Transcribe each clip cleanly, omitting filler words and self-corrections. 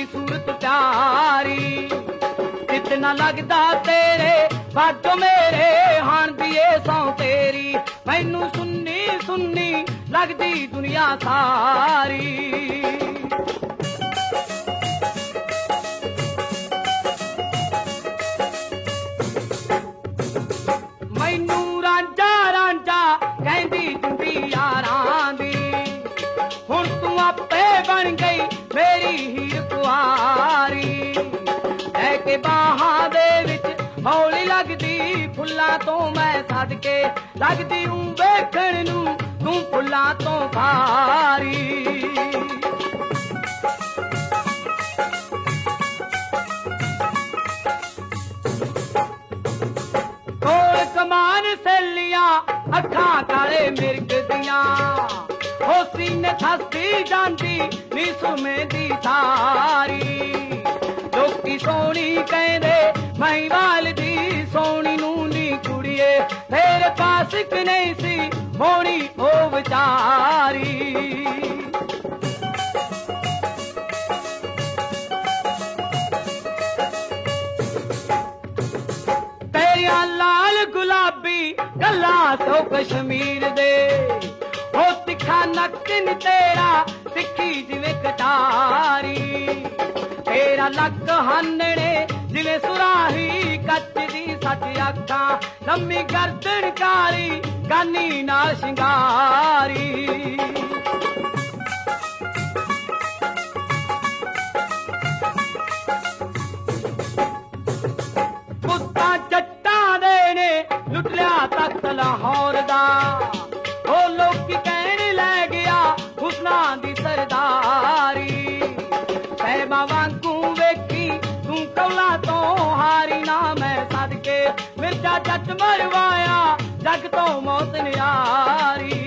सूरत प्यारी जितना लगदा तेरे बाजो मेरे हान दिए सौ तेरी मैनू सुन्नी सुन्नी लगदी दुनिया सारी मैनू रांझा रांझा कहंदी जिंदी यारां दी हुण तू आपे बन गई मेरी हीर कुआरी के बाहां दे विच हौली लगदी फुल्लां तो मैं सदके लगदी हूं वेखण नूं तू फुल्लां तो भारी कोल कमान सैलियां अखां काले मिर्ग दियां हो सीने खसदी जांदी नी सुरमे दी थारी लोकी सोनी कहंदे महिवाल दी सोनी नूनी कुड़िए तेरे पास एक नहीं सी होनी ओ विचारी तेरिया लाल गुलाबी गल्ला सो कश्मीर दे ओ तिखा नक्कन तेरा तिखी जिवें कटारी तेरा लक हानने जिले सुराही कच दी सच अखा लम्मी गर्दन काली गानी नाल शिंगारी पुत्ता जट्टा दे ने लुट लिया तख्त लाहौर दा ओ लोकी कहण लै गया हुस्ना दी सरदारी सहबा वांगू वेखी तू कौला तो हारी ना मैं सदके मिर्जा जट मरवाया जग तो मौत न्यारी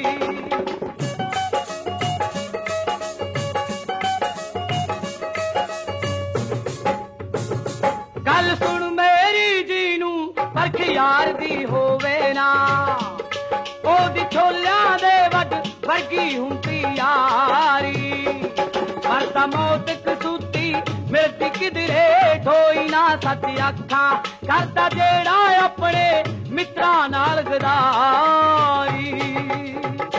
गल सुन मेरी जी नू परख यार दी होवे ना ओदी छोलियां दे वड वर्गी हुंदी यारी मरदा मौत कसूती मिलती किधरे ढोई ना सच अखा करदा जेड़ा अपने मित्रां नाल गदारी